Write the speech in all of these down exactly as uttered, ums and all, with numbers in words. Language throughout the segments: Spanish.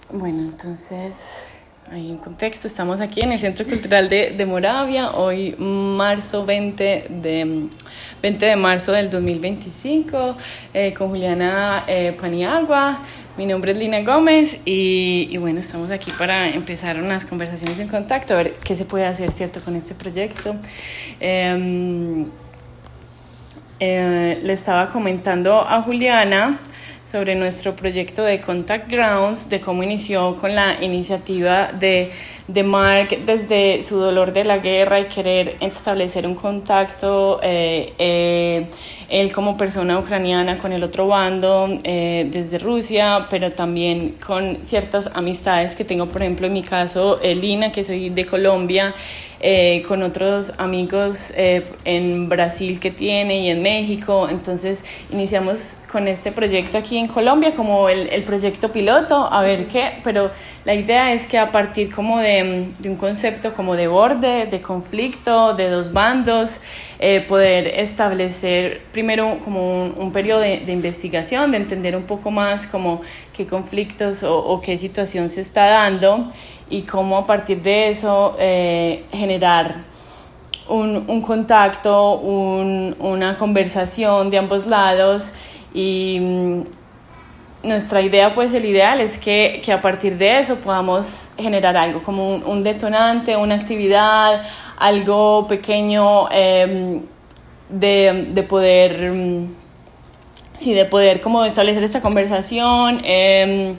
Bueno, entonces, hay un contexto. Estamos aquí en el Centro Cultural de, de Moravia, hoy marzo veinte de, veinte de marzo del dos mil veinticinco, eh, con Juliana eh, Paniagua. Mi nombre es Lina Gómez y, y bueno, estamos aquí para empezar unas conversaciones en contacto, a ver qué se puede hacer, ¿cierto?, con este proyecto. Eh, eh, le estaba comentando a Juliana sobre nuestro proyecto de Contact Grounds, de cómo inició con la iniciativa de, de Mark desde su dolor de la guerra y querer establecer un contacto, eh, eh, él como persona ucraniana con el otro bando eh, desde Rusia, pero también con ciertas amistades que tengo, por ejemplo, en mi caso, eh, Lina, que soy de Colombia, Eh, con otros amigos eh, en Brasil que tiene y en México. Entonces iniciamos con este proyecto aquí en Colombia como el, el proyecto piloto, a ver qué, pero la idea es que a partir como de, de un concepto como de borde, de conflicto, de dos bandos, eh, poder establecer primero como un, un periodo de, de investigación, de entender un poco más como qué conflictos o, o qué situación se está dando y cómo a partir de eso eh, generar un, un contacto, un, una conversación de ambos lados. Y mm, nuestra idea, pues el ideal es que, que a partir de eso podamos generar algo como un, un detonante, una actividad, algo pequeño eh, de, de poder, mm, sí, de poder como establecer esta conversación, eh,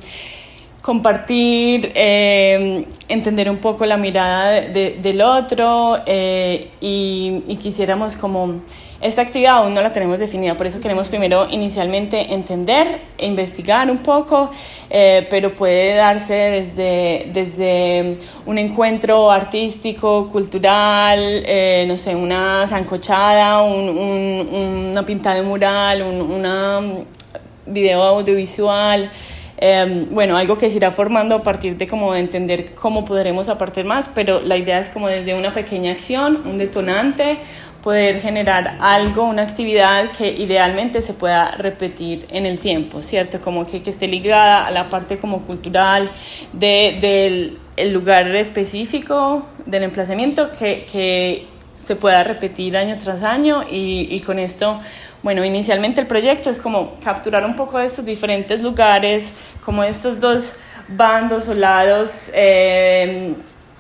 compartir, eh, entender un poco la mirada de, de, del otro eh, y, y quisiéramos como, esta actividad aún no la tenemos definida, por eso queremos primero inicialmente entender e investigar un poco, eh, pero puede darse desde, desde un encuentro artístico, cultural, eh, no sé, una sancochada, un, un, una pintada de mural, un una video audiovisual. Eh, bueno, algo que se irá formando a partir de como de entender cómo podremos aportar más, pero la idea es como desde una pequeña acción, un detonante, poder generar algo, una actividad que idealmente se pueda repetir en el tiempo, ¿cierto? Como que, que esté ligada a la parte como cultural de, del el lugar específico del emplazamiento, que, que se pueda repetir año tras año y, y con esto, bueno, inicialmente el proyecto es como capturar un poco de estos diferentes lugares, como estos dos bandos o lados eh,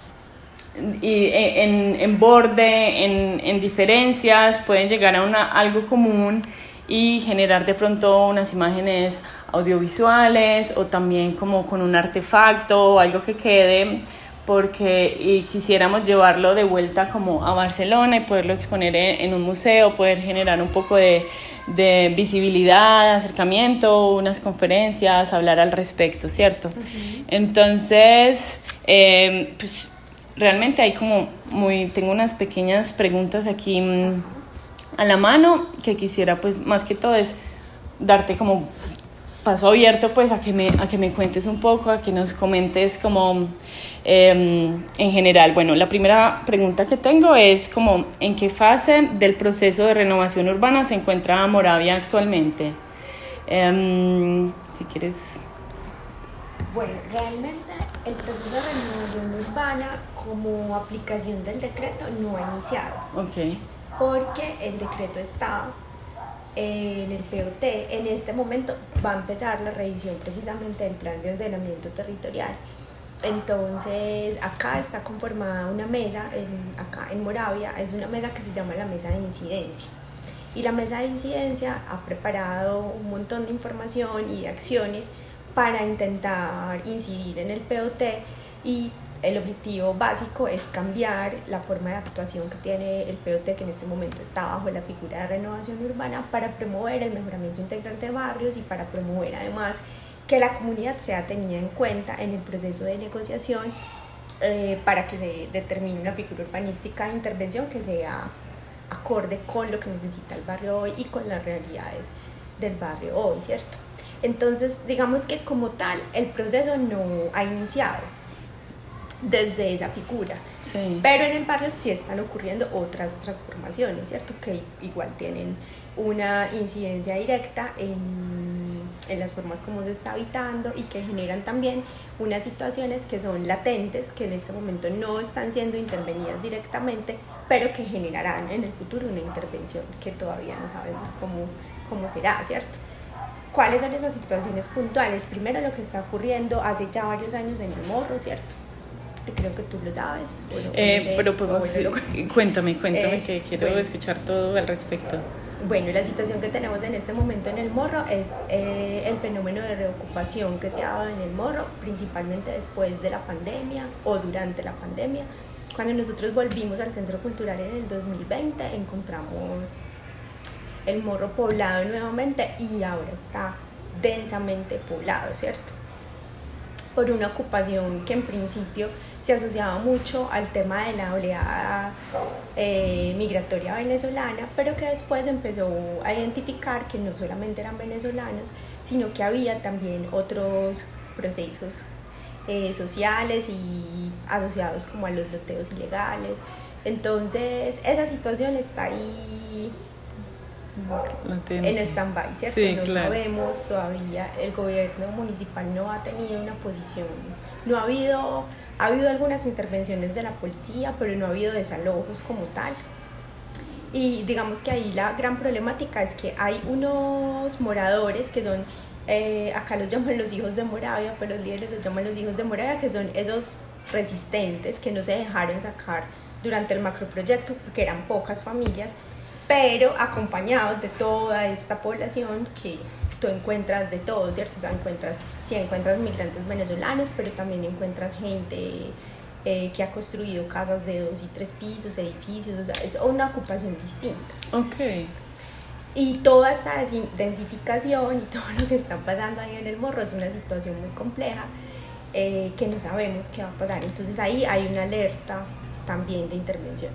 y en, en borde, en, en diferencias, pueden llegar a una, algo común y generar de pronto unas imágenes audiovisuales o también como con un artefacto o algo que quede, porque y quisiéramos llevarlo de vuelta como a Barcelona y poderlo exponer en, en un museo, poder generar un poco de, de visibilidad, acercamiento, unas conferencias, hablar al respecto, ¿cierto? Uh-huh. Entonces, eh, pues realmente hay como muy, tengo unas pequeñas preguntas aquí mmm, a la mano que quisiera pues más que todo es darte como paso abierto pues a que me, a que me cuentes un poco, a que nos comentes como eh, en general. Bueno, la primera pregunta que tengo es como ¿en qué fase del proceso de renovación urbana se encuentra Moravia actualmente? Eh, si quieres. Bueno, realmente el proceso de renovación urbana como aplicación del decreto no ha iniciado. Ok. Porque el decreto está en el P O T. En este momento va a empezar la revisión precisamente del plan de ordenamiento territorial. Entonces acá está conformada una mesa, en, acá en Moravia, es una mesa que se llama la mesa de incidencia. Y la mesa de incidencia ha preparado un montón de información y de acciones para intentar incidir en el P O T, y el objetivo básico es cambiar la forma de actuación que tiene el P O T, que en este momento está bajo la figura de renovación urbana, para promover el mejoramiento integral de barrios y para promover además que la comunidad sea tenida en cuenta en el proceso de negociación eh, para que se determine una figura urbanística de intervención que sea acorde con lo que necesita el barrio hoy y con las realidades del barrio hoy, ¿cierto? Entonces, digamos que como tal, el proceso no ha iniciado desde esa figura, sí. Pero en el barrio sí están ocurriendo otras transformaciones, ¿cierto? Que igual tienen una incidencia directa en, en las formas como se está habitando y que generan también unas situaciones que son latentes, que en este momento no están siendo intervenidas directamente, pero que generarán en el futuro una intervención que todavía no sabemos cómo, cómo será, ¿cierto? ¿Cuáles son esas situaciones puntuales? Primero, lo que está ocurriendo hace ya varios años en el Morro, ¿cierto? Creo que tú lo sabes. Bueno, eh, sé, pero pues, bueno, cuéntame, cuéntame, eh, que quiero bueno. escuchar todo al respecto. Bueno, la situación que tenemos en este momento en el Morro es eh, el fenómeno de reocupación que se ha dado en el Morro, principalmente después de la pandemia o durante la pandemia. Cuando nosotros volvimos al Centro Cultural en el dos mil veinte, encontramos el Morro poblado nuevamente y ahora está densamente poblado, ¿cierto? Por una ocupación que en principio se asociaba mucho al tema de la oleada eh, migratoria venezolana, pero que después empezó a identificar que no solamente eran venezolanos, sino que había también otros procesos eh, sociales y asociados como a los loteos ilegales. Entonces esa situación está ahí Latente. En stand-by, ¿cierto? Sí, no claro. sabemos todavía, el gobierno municipal no ha tenido una posición, no ha habido, ha habido algunas intervenciones de la policía, pero no ha habido desalojos como tal. Y digamos que ahí la gran problemática es que hay unos moradores que son, eh, acá los llaman los hijos de Moravia, pero los líderes los llaman los hijos de Moravia, que son esos resistentes que no se dejaron sacar durante el macroproyecto porque eran pocas familias, pero acompañados de toda esta población que tú encuentras de todo, ¿cierto? O sea, encuentras, sí encuentras migrantes venezolanos, pero también encuentras gente eh, que ha construido casas de dos y tres pisos, edificios, o sea, es una ocupación distinta. Ok. Y toda esta densificación y todo lo que está pasando ahí en el Morro es una situación muy compleja eh, que no sabemos qué va a pasar. Entonces ahí hay una alerta también de intervención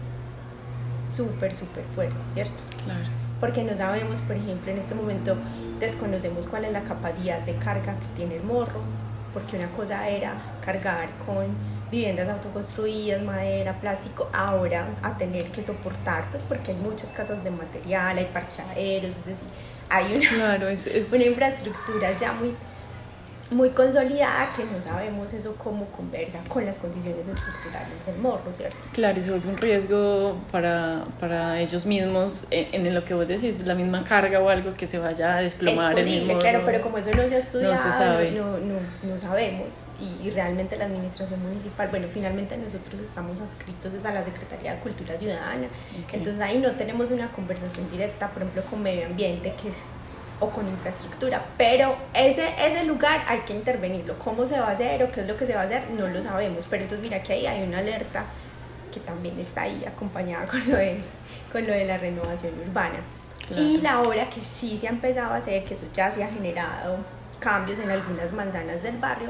súper, súper fuerte, ¿cierto? Claro. Porque no sabemos, por ejemplo, en este momento desconocemos cuál es la capacidad de carga que tiene el Morro, porque una cosa era cargar con viviendas autoconstruidas, madera, plástico, ahora a tener que soportar, pues porque hay muchas casas de material, hay parqueaderos, es decir, hay una, claro, es, es... una infraestructura ya muy, muy consolidada que no sabemos eso cómo conversa con las condiciones estructurales del Morro, ¿cierto? Claro, y se vuelve un riesgo para, para ellos mismos en, en lo que vos decís, la misma carga o algo que se vaya a desplomar. Es posible, el mismo, claro, pero como eso no se ha estudiado, no, se sabe. no, no, no sabemos y, y realmente la administración municipal, bueno, finalmente nosotros estamos adscritos a la Secretaría de Cultura Ciudadana, okay. Entonces ahí no tenemos una conversación directa, por ejemplo, con medio ambiente, que es o con infraestructura, pero ese, ese lugar hay que intervenirlo. ¿Cómo se va a hacer o qué es lo que se va a hacer? No lo sabemos, pero entonces mira que ahí hay una alerta que también está ahí acompañada con lo de, con lo de la renovación urbana. Claro. Y la obra que sí se ha empezado a hacer, que eso ya se ha generado cambios en algunas manzanas del barrio,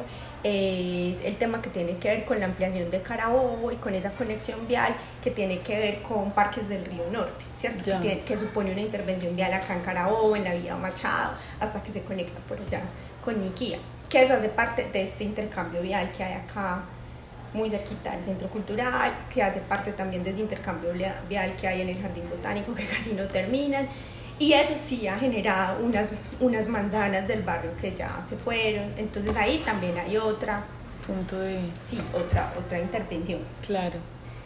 es el tema que tiene que ver con la ampliación de Carabobo y con esa conexión vial que tiene que ver con Parques del Río Norte, ¿cierto? Que, tiene, que supone una intervención vial acá en Carabobo, en la vía Machado, hasta que se conecta por allá con Niquía, que eso hace parte de este intercambio vial que hay acá muy cerquita del Centro Cultural, que hace parte también de ese intercambio vial que hay en el Jardín Botánico que casi no terminan. Y eso sí ha generado unas, unas manzanas del barrio que ya se fueron, entonces ahí también hay otra punto de... Sí, otra, otra intervención. Claro.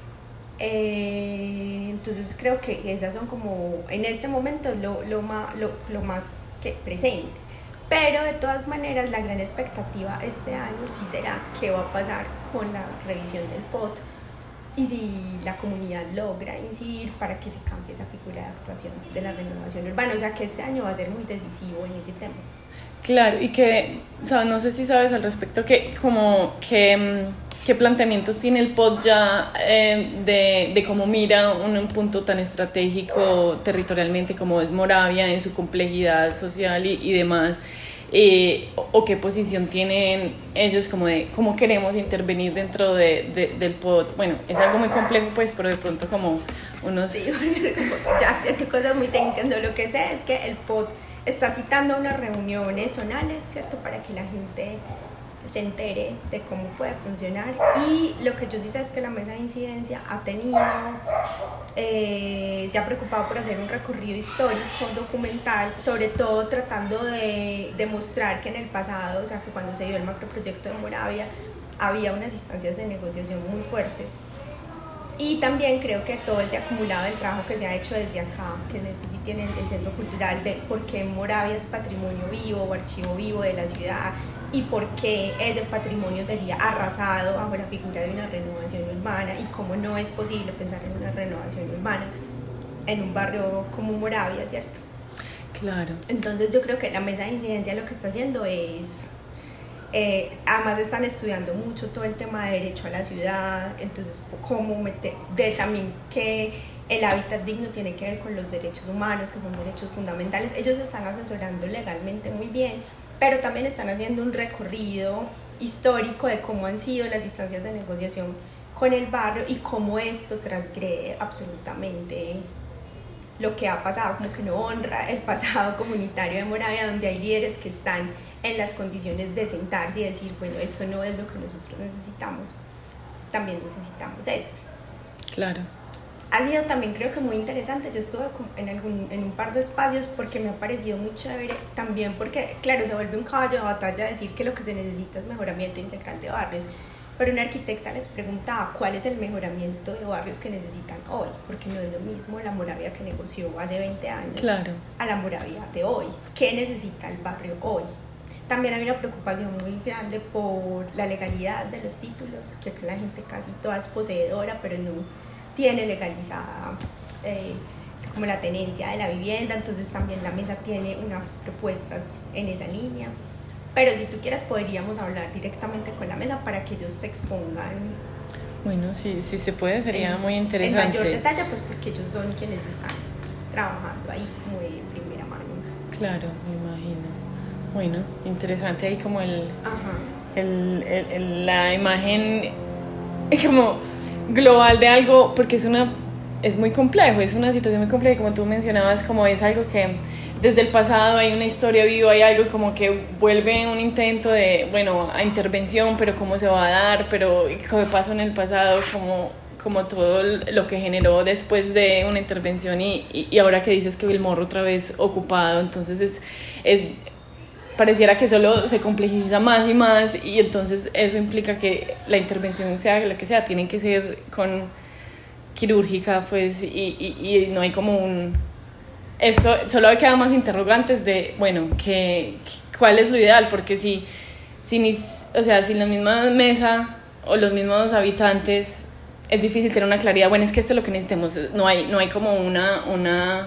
Eh, entonces creo que esas son como, en este momento, lo, lo, más, lo, lo más que presente. Pero de todas maneras, la gran expectativa este año sí será qué va a pasar con la revisión del P O T y si la comunidad logra incidir para que se cambie esa figura de actuación de la renovación urbana, o sea que este año va a ser muy decisivo en ese tema. Claro, y que, o sea, no sé si sabes al respecto, que como que, qué planteamientos tiene el P O T ya eh, de, de cómo mira un, un punto tan estratégico territorialmente como es Moravia en su complejidad social y, y demás. Eh, o, o qué posición tienen ellos como de cómo queremos intervenir dentro de, de, del P O T. Bueno, es algo muy complejo pues, pero de pronto como unos... Sí, ya tiene cosas muy técnicas, no, lo que sé es que el P O T está citando unas reuniones zonales, ¿cierto? Para que la gente se entere de cómo puede funcionar. Y lo que yo sí sé es que la mesa de incidencia ha tenido, eh, se ha preocupado por hacer un recorrido histórico, documental, sobre todo tratando de demostrar que en el pasado, o sea, que cuando se dio el macroproyecto de Moravia, había unas instancias de negociación muy fuertes. Y también creo que todo ese acumulado del trabajo que se ha hecho desde acá, que en eso sí tiene el Centro Cultural, de por qué Moravia es patrimonio vivo o archivo vivo de la ciudad, y por qué ese patrimonio sería arrasado bajo la figura de una renovación urbana, y cómo no es posible pensar en una renovación urbana en un barrio como Moravia, ¿cierto? Claro. Entonces yo creo que la mesa de incidencia lo que está haciendo es... Eh, además están estudiando mucho todo el tema de derecho a la ciudad, entonces cómo meter, de también que el hábitat digno tiene que ver con los derechos humanos, que son derechos fundamentales. Ellos están asesorando legalmente muy bien, pero también están haciendo un recorrido histórico de cómo han sido las instancias de negociación con el barrio y cómo esto transgrede absolutamente lo que ha pasado, como que no honra el pasado comunitario de Moravia, donde hay líderes que están en las condiciones de sentarse y decir, bueno, esto no es lo que nosotros necesitamos, también necesitamos esto. Claro. Ha sido también, creo que muy interesante. Yo estuve en, algún, en un par de espacios porque me ha parecido muy chévere, también porque, claro, se vuelve un caballo de batalla decir que lo que se necesita es mejoramiento integral de barrios, pero una arquitecta les preguntaba cuál es el mejoramiento de barrios que necesitan hoy, porque no es lo mismo la Moravia que negoció hace veinte años, claro, a la Moravia de hoy. ¿Qué necesita el barrio hoy? También hay una preocupación muy grande por la legalidad de los títulos, que acá la gente casi toda es poseedora, pero no tiene legalizada eh, como la tenencia de la vivienda. Entonces también la mesa tiene unas propuestas en esa línea. Pero si tú quieres podríamos hablar directamente con la mesa para que ellos se expongan. Bueno, sí, sí se puede, sería en, muy interesante. En mayor detalle, pues porque ellos son quienes están trabajando ahí como de primera mano. Claro, me imagino. Bueno, interesante ahí como el, el, el, el la imagen como global de algo, porque es una es muy complejo, es una situación muy compleja, como tú mencionabas, como es algo que desde el pasado hay una historia viva, hay algo como que vuelve un intento de, bueno, a intervención, pero cómo se va a dar, pero qué pasó en el pasado, como, como todo lo que generó después de una intervención y, y, y ahora que dices que el morro otra vez ocupado, entonces es, es pareciera que solo se complejiza más y más y entonces eso implica que la intervención sea la que sea, tiene que ser con quirúrgica, pues, y, y, y no hay como un... Esto solo queda más interrogantes de, bueno, que, ¿cuál es lo ideal? Porque si, si, ni, o sea, si la misma mesa o los mismos habitantes es difícil tener una claridad, bueno, es que esto es lo que necesitamos, no hay, no hay como una... una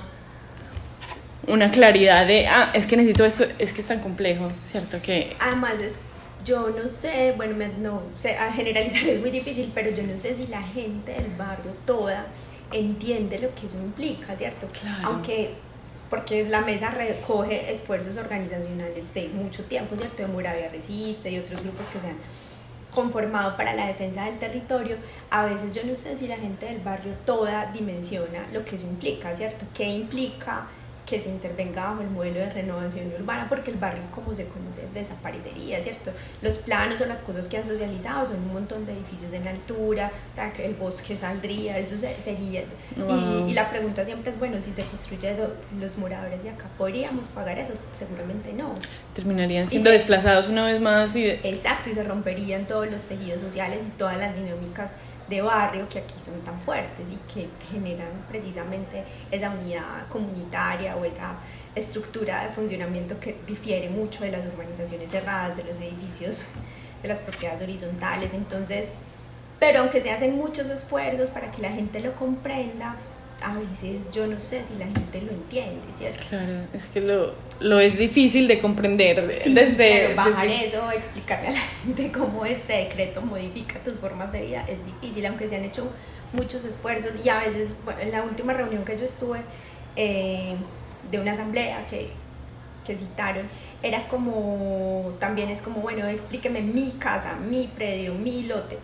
una claridad de, ah, es que necesito esto, es que es tan complejo, ¿cierto? Que además es, yo no sé, bueno, no sé, a generalizar es muy difícil, pero yo no sé si la gente del barrio toda entiende lo que eso implica, ¿cierto? Claro. Aunque, porque la mesa recoge esfuerzos organizacionales de mucho tiempo, ¿cierto? De Moravia Resiste y otros grupos que se han conformado para la defensa del territorio. A veces yo no sé si la gente del barrio toda dimensiona lo que eso implica, ¿cierto? ¿Qué implica que se intervenga bajo el modelo de renovación urbana? Porque el barrio, como se conoce, desaparecería, ¿cierto? Los planos o las cosas que han socializado son un montón de edificios en altura, que el bosque saldría, eso sería... Wow. Y, y la pregunta siempre es, bueno, si se construye eso, los moradores de acá, ¿podríamos pagar eso? Seguramente no. Terminarían siendo se, desplazados una vez más y... Exacto, y se romperían todos los tejidos sociales y todas las dinámicas de barrio que aquí son tan fuertes y que generan precisamente esa unidad comunitaria o esa estructura de funcionamiento que difiere mucho de las urbanizaciones cerradas, de los edificios, de las propiedades horizontales. Entonces, pero aunque se hacen muchos esfuerzos para que la gente lo comprenda, a veces yo no sé si la gente lo entiende, ¿cierto? Claro, es que lo, lo es difícil de comprender. Sí, desde pero bajar desde... eso, explicarle a la gente cómo este decreto modifica tus formas de vida es difícil, aunque se han hecho muchos esfuerzos. Y a veces, bueno, en la última reunión que yo estuve eh, de una asamblea que, que citaron, era como, también es como, bueno, explíqueme mi casa, mi predio, mi lote.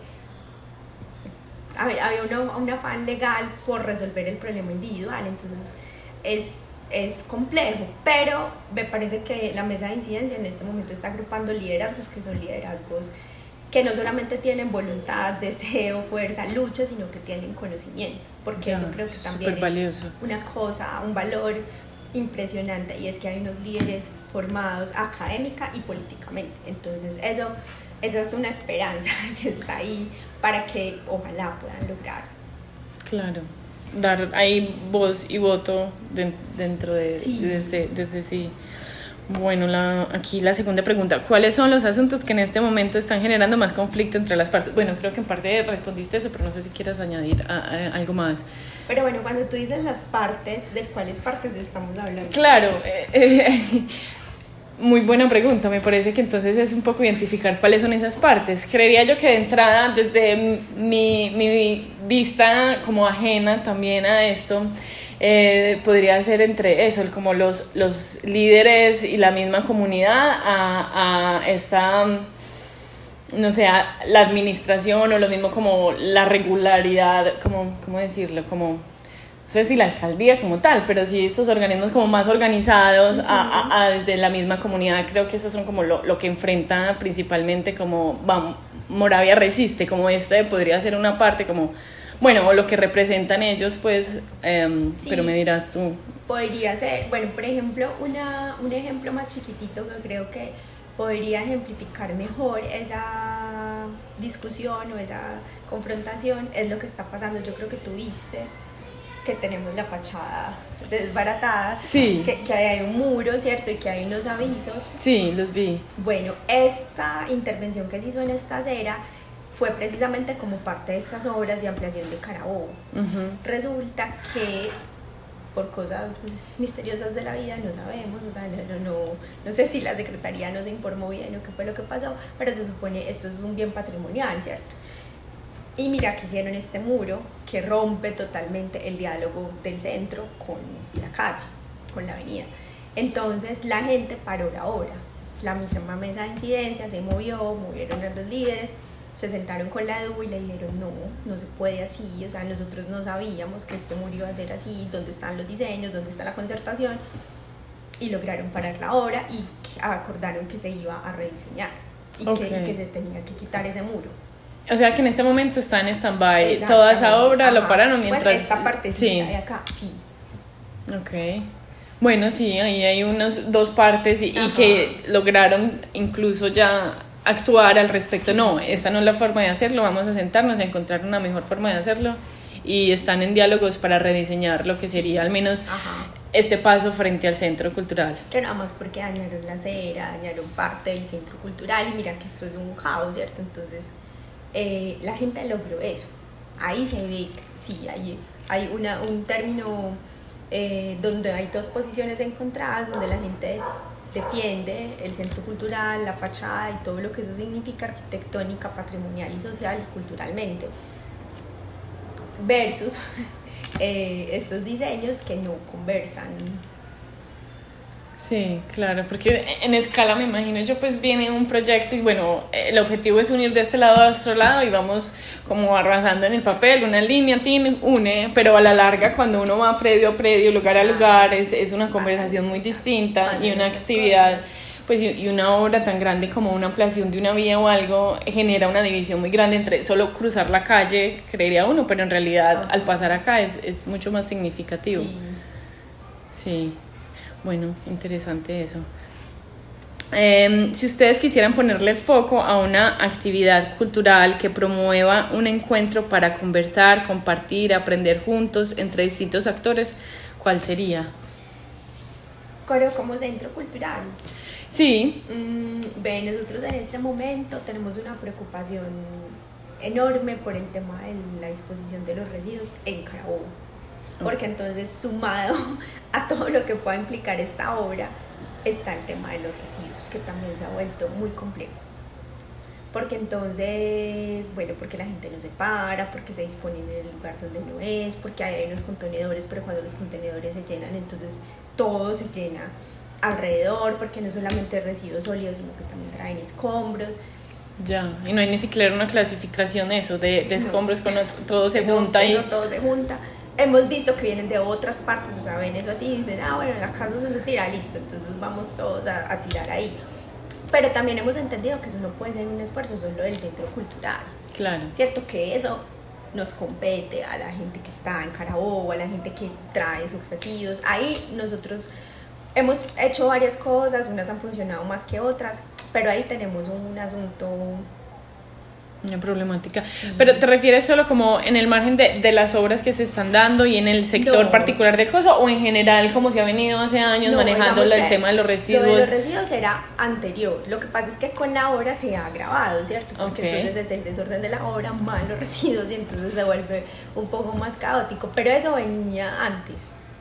Había una, un afán legal por resolver el problema individual, entonces es, es complejo, pero me parece que la mesa de incidencia en este momento está agrupando liderazgos que son liderazgos que no solamente tienen voluntad, deseo, fuerza, lucha, sino que tienen conocimiento, porque ya, eso creo que también es valioso. Una cosa, un valor impresionante, y es que hay unos líderes formados académica y políticamente. Entonces eso, esa es una esperanza que está ahí para que ojalá puedan lograr. Claro, dar ahí voz y voto de, dentro de sí. desde, desde sí. Bueno, la, aquí la segunda pregunta, ¿cuáles son los asuntos que en este momento están generando más conflicto entre las partes? Bueno, creo que en parte respondiste eso, pero no sé si quieras añadir a, a, algo más. Pero bueno, cuando tú dices las partes, ¿de cuáles partes estamos hablando? Claro, eh, eh, muy buena pregunta, me parece que entonces es un poco identificar cuáles son esas partes. Creería yo que de entrada, desde mi, mi vista como ajena también a esto, Eh, podría ser entre eso, como los, los líderes y la misma comunidad a, a esta, no sé, a la administración, o lo mismo como la regularidad, como, ¿cómo decirlo? Como, no sé si la alcaldía como tal, pero sí estos organismos como más organizados uh-huh. a, a, a desde la misma comunidad. Creo que eso son como lo, lo que enfrenta principalmente como, vamos, Moravia Resiste, como este podría ser una parte como... Bueno, o lo que representan ellos, pues, um, sí, pero me dirás tú. Podría ser, bueno, por ejemplo, una, un ejemplo más chiquitito que creo que podría ejemplificar mejor esa discusión o esa confrontación es lo que está pasando. Yo creo que tú viste que tenemos la fachada desbaratada, sí. que, que hay un muro, ¿cierto? Y que hay unos avisos. Sí, los vi. Bueno, esta intervención que se hizo en esta acera fue precisamente como parte de estas obras de ampliación de Carabobo. Uh-huh. Resulta que por cosas misteriosas de la vida no sabemos, o sea, no, no, no, no sé si la Secretaría nos informó bien o qué fue lo que pasó, pero se supone esto es un bien patrimonial, ¿cierto? Y mira que hicieron este muro que rompe totalmente el diálogo del centro con la calle, con la avenida. Entonces la gente paró la obra, la misma mesa de incidencia se movió, movieron a los líderes, se sentaron con la E D U y le dijeron no, no se puede así, o sea, nosotros no sabíamos que este muro iba a ser así, dónde están los diseños, dónde está la concertación, y lograron parar la obra y acordaron que se iba a rediseñar y, okay. que, y que se tenía que quitar ese muro. O sea que en este momento está en stand-by, toda esa obra. Ajá. Lo pararon mientras... Pues esta partecita de acá, sí. Ok. Bueno, sí, ahí hay unas dos partes y, y que lograron incluso ya actuar al respecto. Sí. No, esta no es la forma de hacerlo, vamos a sentarnos a encontrar una mejor forma de hacerlo, y están en diálogos para rediseñar lo que sería al menos Ajá. este paso frente al centro cultural. Que nada más porque dañaron la acera, dañaron parte del centro cultural, y mira que esto es un caos, ¿cierto? Entonces eh, la gente logró eso. Ahí se ve, sí, hay, hay una, un término eh, donde hay dos posiciones encontradas, donde la gente defiende el centro cultural, la fachada y todo lo que eso significa arquitectónica, patrimonial y social y culturalmente, versus eh, estos diseños que no conversan. Sí, claro, porque en escala me imagino yo, pues viene un proyecto y bueno, el objetivo es unir de este lado a otro lado y vamos como arrasando en el papel, una línea tiene, une, pero a la larga cuando uno va predio a predio, lugar a lugar, es, es una conversación muy distinta, y una actividad, pues y una obra tan grande como una ampliación de una vía o algo genera una división muy grande entre solo cruzar la calle, creería uno, pero en realidad al pasar acá es, es mucho más significativo. Sí. Sí. Bueno, interesante eso. Eh, si ustedes quisieran ponerle el foco a una actividad cultural que promueva un encuentro para conversar, compartir, aprender juntos entre distintos actores, ¿cuál sería? Coro como centro cultural. Sí. Mm, ve, nosotros en este momento tenemos una preocupación enorme por el tema de la disposición de los residuos en Carabobo. Porque entonces, sumado a todo lo que pueda implicar esta obra, está el tema de los residuos, que también se ha vuelto muy complejo. Porque entonces, bueno, porque la gente no se para, porque se dispone en el lugar donde no es, porque hay unos contenedores, pero cuando los contenedores se llenan, entonces todo se llena alrededor, porque no solamente residuos sólidos, sino que también traen escombros. Ya, y no hay ni siquiera una clasificación eso de, de escombros, no. Con otro, todo se eso, junta eso y... todo se junta. hemos visto que vienen de otras partes, o sea, ven eso así y dicen, ah, bueno, acá no se tira, listo, entonces vamos todos a, a tirar ahí. Pero también hemos entendido que eso no puede ser un esfuerzo solo del centro cultural. Claro. Cierto que eso nos compete a la gente que está en Carabobo, a la gente que trae sus residuos. Ahí nosotros hemos hecho varias cosas, unas han funcionado más que otras, pero ahí tenemos un asunto... Una problemática. Sí. Pero ¿te refieres solo como en el margen de, de las obras que se están dando y en el sector no. particular del coso, o en general como se ha venido hace años no, manejando el tema de los residuos? Lo de los residuos era anterior. Lo que pasa es que con la obra se ha agravado, ¿cierto? Porque okay. entonces es el desorden de la obra más los residuos y entonces se vuelve un poco más caótico. Pero eso venía antes.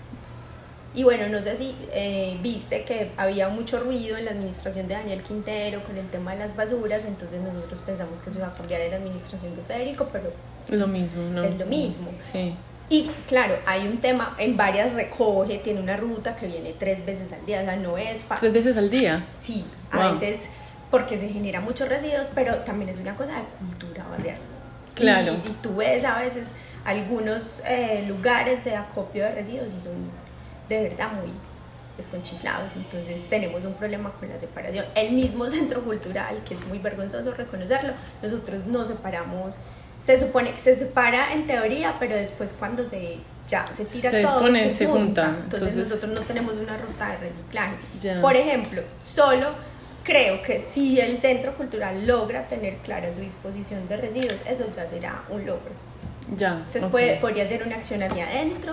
Y bueno, no sé si eh, viste que había mucho ruido en la administración de Daniel Quintero con el tema de las basuras, entonces nosotros pensamos que eso iba a cambiar en la administración de Federico, pero lo mismo, ¿no? Es lo mismo. Sí. Y claro, hay un tema, en varias recoge, tiene una ruta que viene tres veces al día, o sea, no es fácil. ¿Tres veces al día? Sí, a wow. veces porque se genera muchos residuos, pero también es una cosa de cultura barrial. Claro. Y, y tú ves a veces algunos eh, lugares de acopio de residuos y son de verdad muy desconchiflados, entonces tenemos un problema con la separación. El mismo centro cultural, que es muy vergonzoso reconocerlo, nosotros no separamos, se supone que se separa en teoría, pero después cuando se ya se tira se todo, expone, se, se junta, junta. Entonces, entonces nosotros no tenemos una ruta de reciclaje. Ya. Por ejemplo, solo creo que si el centro cultural logra tener clara su disposición de residuos, eso ya será un logro. Ya. Entonces Okay. puede, podría ser una acción hacia adentro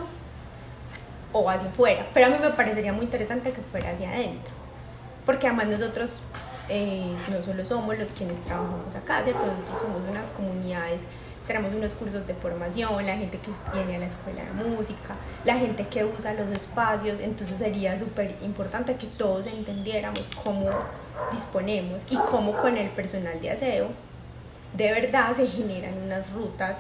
o hacia afuera, pero a mí me parecería muy interesante que fuera hacia adentro, porque además nosotros eh, no solo somos los quienes trabajamos acá, ¿cierto? Nosotros somos unas comunidades, tenemos unos cursos de formación, la gente que viene a la escuela de música, la gente que usa los espacios, entonces sería súper importante que todos entendiéramos cómo disponemos y cómo con el personal de aseo de verdad se generan unas rutas.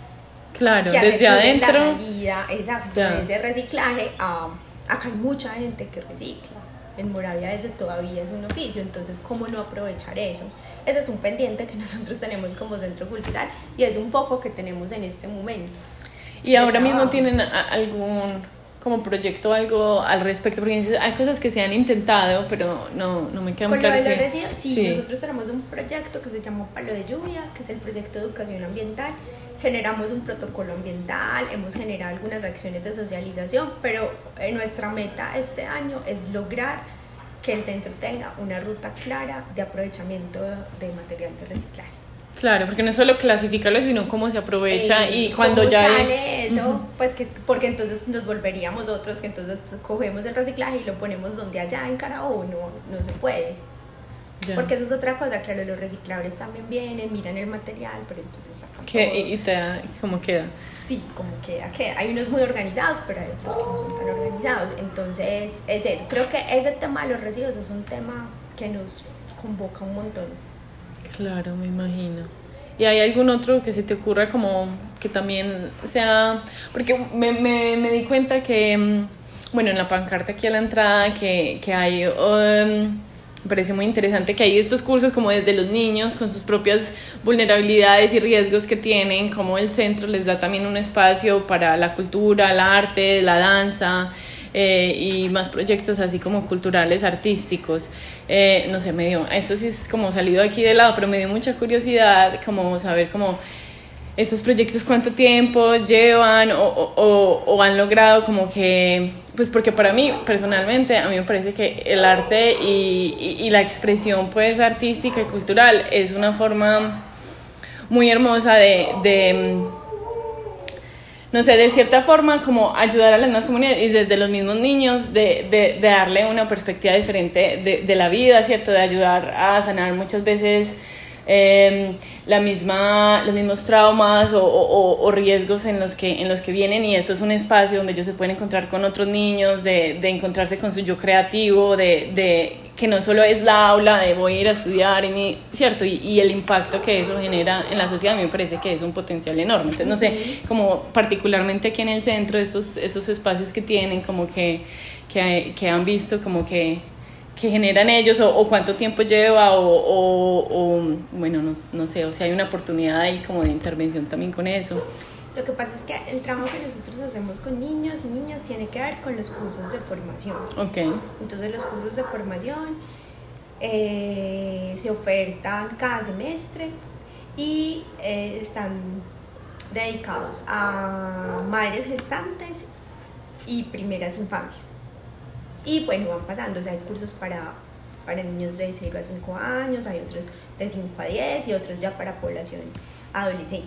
Claro, desde adentro. La salida, exacto, de ese reciclaje. A, acá hay mucha gente que recicla. En Moravia ese todavía es un oficio, entonces ¿cómo no aprovechar eso? Ese es un pendiente que nosotros tenemos como centro cultural y es un foco que tenemos en este momento. ¿Y ahora mismo tienen algún como proyecto algo al respecto? Porque hay cosas que se han intentado, pero no, no me queda muy claro. Con lo de que... los residuos, sí, sí, nosotros tenemos un proyecto que se llama Palo de Lluvia, que es el proyecto de educación ambiental. Generamos un protocolo ambiental, hemos generado algunas acciones de socialización, pero nuestra meta este año es lograr que el centro tenga una ruta clara de aprovechamiento de material de reciclaje. Claro, porque no es solo clasificarlo, sino cómo se aprovecha eh, y cuando cómo ya sale hay... eso, uh-huh. pues que porque entonces nos volveríamos otros que entonces cogemos el reciclaje y lo ponemos donde allá en Carabobo, no, no se puede. Ya. Porque eso es otra cosa, claro, los recicladores también vienen, miran el material, pero entonces sacan ¿Qué, todo. ¿Y te da, cómo queda? Sí, como queda, queda. Hay unos muy organizados, pero hay otros que no son tan organizados. Entonces, es eso. Creo que ese tema de los residuos es un tema que nos convoca un montón. Claro, me imagino. ¿Y hay algún otro que se te ocurra como que también sea...? Porque me, me, me di cuenta que, bueno, en la pancarta aquí a la entrada, que, que hay... Um, me pareció muy interesante que hay estos cursos como desde los niños con sus propias vulnerabilidades y riesgos que tienen, como el centro les da también un espacio para la cultura, el arte, la danza eh, y más proyectos así como culturales, artísticos. Eh, no sé, me dio, esto sí es como salido aquí de lado, pero me dio mucha curiosidad como saber cómo esos proyectos cuánto tiempo llevan o, o, o han logrado como que, pues porque para mí personalmente a mí me parece que el arte y, y, y la expresión pues artística y cultural es una forma muy hermosa de, de no sé, de cierta forma como ayudar a las demás comunidades y desde los mismos niños de, de, de darle una perspectiva diferente de, de la vida, ¿cierto? De ayudar a sanar muchas veces Eh, la misma, los mismos traumas o, o, o riesgos en los, que, en los que vienen, y eso es un espacio donde ellos se pueden encontrar con otros niños, de, de encontrarse con su yo creativo, de, de que no solo es la aula de voy a ir a estudiar, y mi, ¿cierto? Y, y el impacto que eso genera en la sociedad a mí me parece que es un potencial enorme. Entonces, no sé, como particularmente aquí en el centro, estos, estos espacios que tienen, como que, que, que han visto como que que generan ellos, o, o cuánto tiempo lleva, o, o, o bueno, no, no sé, o si hay una oportunidad ahí como de intervención también con eso. Lo que pasa es que el trabajo que nosotros hacemos con niños y niñas tiene que ver con los cursos de formación. Okay. Entonces los cursos de formación eh, se ofertan cada semestre y eh, están dedicados a madres gestantes y primeras infancias. Y bueno, van pasando, o sea, hay cursos para, para niños de cero a cinco años, hay otros de cinco a diez y otros ya para población adolescente.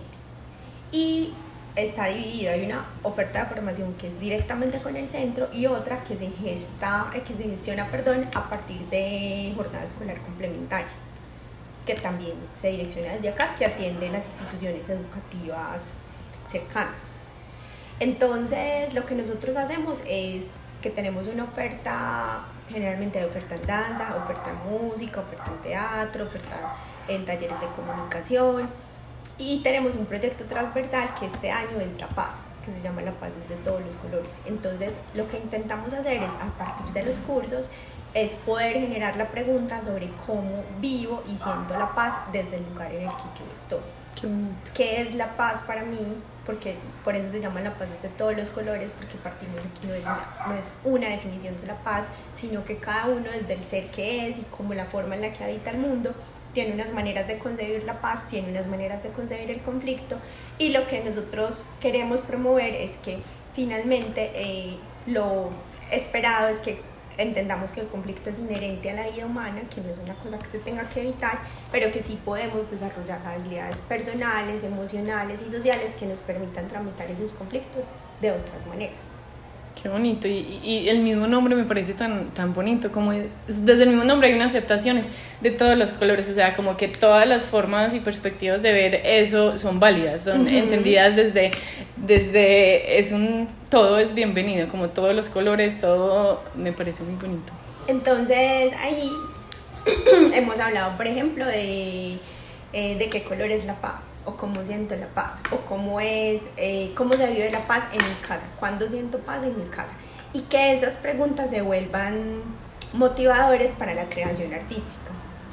Y está dividido, hay una oferta de formación que es directamente con el centro y otra que se, gesta, que se gestiona perdón, a partir de jornada escolar complementaria, que también se direcciona desde acá, que atiende las instituciones educativas cercanas. Entonces, lo que nosotros hacemos es que tenemos una oferta, generalmente de oferta en danza, oferta en música, oferta en teatro, oferta en talleres de comunicación, y tenemos un proyecto transversal que este año es La Paz, que se llama La Paz es de todos los colores. Entonces, lo que intentamos hacer es, a partir de los cursos, es poder generar la pregunta sobre cómo vivo y siento la paz desde el lugar en el que yo estoy. Qué bonito. ¿Qué es la paz para mí? Porque por eso se llama La Paz es de todos los colores, porque partimos de que no es, una, no es una definición de la paz, sino que cada uno desde el ser que es y como la forma en la que habita el mundo, tiene unas maneras de concebir la paz, tiene unas maneras de concebir el conflicto, y lo que nosotros queremos promover es que finalmente eh, lo esperado es que entendamos que el conflicto es inherente a la vida humana, que no es una cosa que se tenga que evitar, pero que sí podemos desarrollar habilidades personales, emocionales y sociales que nos permitan tramitar esos conflictos de otras maneras. Qué bonito, y, y el mismo nombre me parece tan, tan bonito, como es, desde el mismo nombre hay una aceptación de todos los colores, o sea, como que todas las formas y perspectivas de ver eso son válidas, son uh-huh. entendidas desde, desde, es un, todo es bienvenido, como todos los colores, todo me parece muy bonito. Entonces ahí hemos hablado, por ejemplo, de... Eh, de qué color es la paz, o cómo siento la paz, o cómo es, eh, cómo se vive la paz en mi casa, cuándo siento paz en mi casa, y que esas preguntas se vuelvan motivadores para la creación artística.